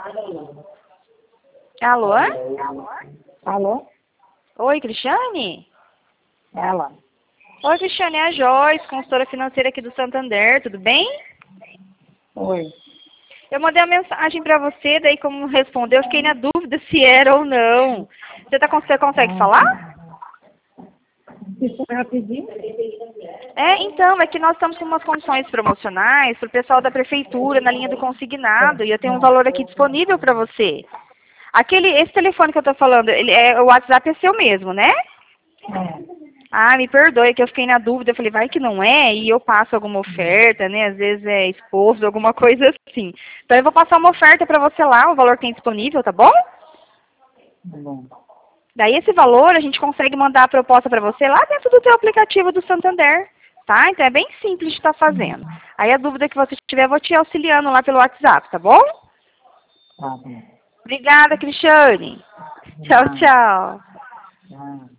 Alô? Alô? Oi, Cristiane? Ela? Oi, Cristiane, é a Joyce, consultora financeira aqui do Santander, tudo bem? Oi. Eu mandei uma mensagem para você, daí como não respondeu, eu fiquei na dúvida se era ou não. Você consegue falar? Se for rapidinho? Então, é que nós estamos com umas condições promocionais para o pessoal da prefeitura na linha do consignado e eu tenho um valor aqui disponível para você. Esse telefone que eu estou falando, o WhatsApp é seu mesmo, né? É. Ah, me perdoe que eu fiquei na dúvida, eu falei, vai que não é, e eu passo alguma oferta, né? Às vezes é esposo, alguma coisa assim. Então eu vou passar uma oferta para você lá, o valor que tem disponível, tá bom? Tá bom. Daí esse valor a gente consegue mandar a proposta para você lá dentro do teu aplicativo do Santander, tá? Então é bem simples de estar fazendo. Aí a dúvida que você tiver, eu vou te auxiliando lá pelo WhatsApp, tá bom? Tá bom. Obrigada, Cristiane. Tchau, Tá. tchau. Tá.